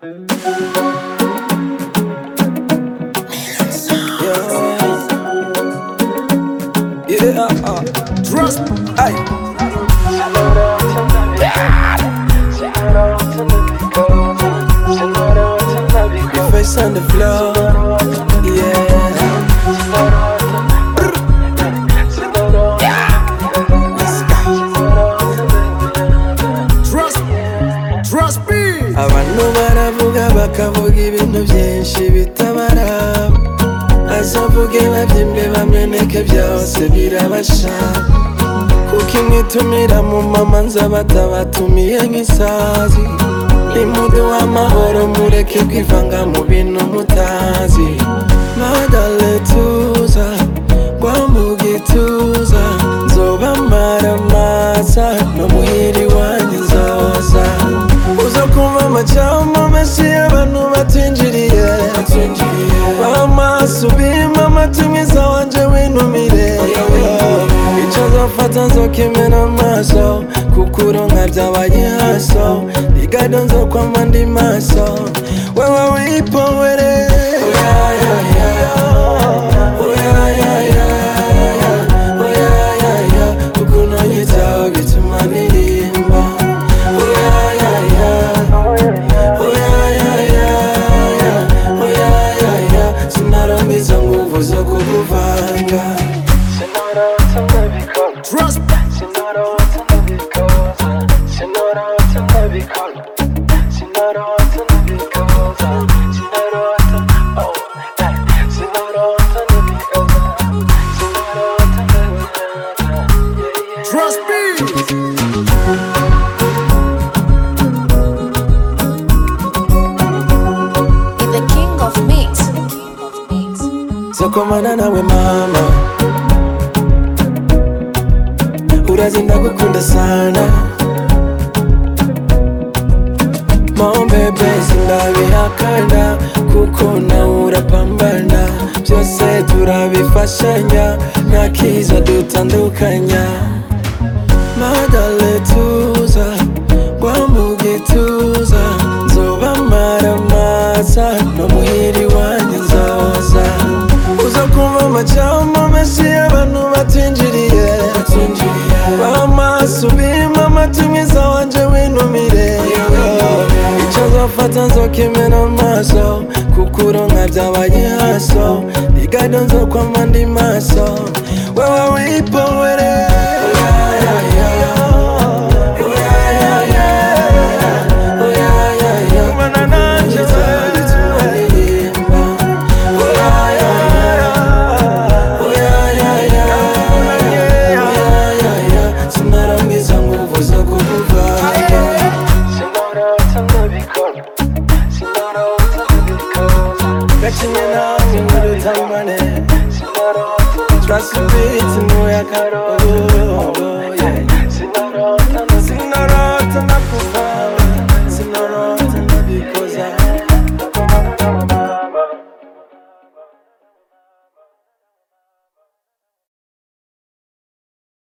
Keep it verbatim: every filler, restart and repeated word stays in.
Yeah, uh, trust, aye. Your face on the floor, yeah. Let's go. Trust, trust me. Abantu baravuga bakavuga ibintu byinshi bitabara. Bazavuge babyimbe bameneke byose birabasha. Kuko imwitumira mu mamanza batabatumiye nk'isazi. Nimudu w'amahoro mureke kwivanga mu bintu mutazi. Madale tuza rwambuge tuza nzoba maramaza no muhiri wanjye nzoza. Uza kumva amajambo menshi y'abantu batinjiriye bamaso bima amatumiza wanje winumire. Ico nzofata nzokimena amaso kuko uronka byabaye haso. Ligado nzokwama ndi maso wewe wipowere. Ukuntu nyitaho bituma ndirimba. Sinarambiza nguvu zo kukuvanga. Trust me. Trust me. The king of mix. Sokomana nawe mama, urazi ndagukunda sana. Mon bebe sindabihakana kuko nawe urapambana. Byose turabifashanya nta kiza dutandukanya. Madale tuza rwambuge tuza nzoba maramaza no muhiri wanjye nzoza. Uza kumva amajambo menshi y'abantu batinjiriye bamaso bima amatumiza wanje winumire. Ico nzofata nzokimena amaso kuko uronka byabaye haso. Ligado nzokwama ndi maso wewe wipowere. Trust me, it's no yakaro.